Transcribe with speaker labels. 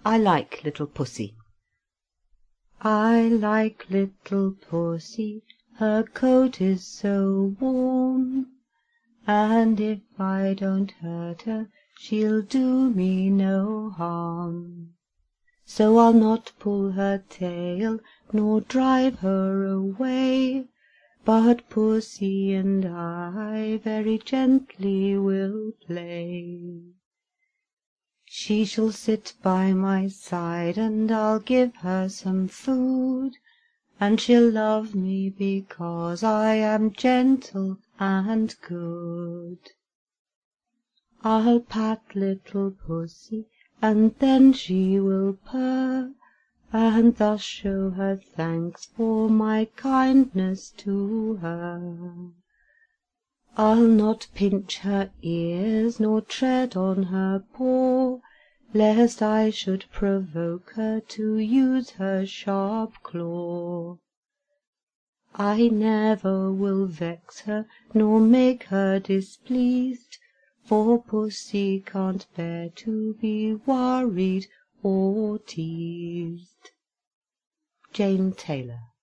Speaker 1: I like little Pussy. I like little Pussy, her coat is so warm, and if I don't hurt her, she'll do me no harm. So I'll not pull her tail, nor drive her away, but Pussy and I very gently will play. She shall sit by my side, and I'll give her some food, and she'll love me because I am gentle and good. I'll pat little Pussy, and then she will purr, and thus show her thanks for my kindness to her. I'll not pinch her ears, nor tread on her paw, lest I should provoke her to use her sharp claw. I never will vex her, nor make her displeased, for Pussy can't bear to be worried or teased. Jane Taylor.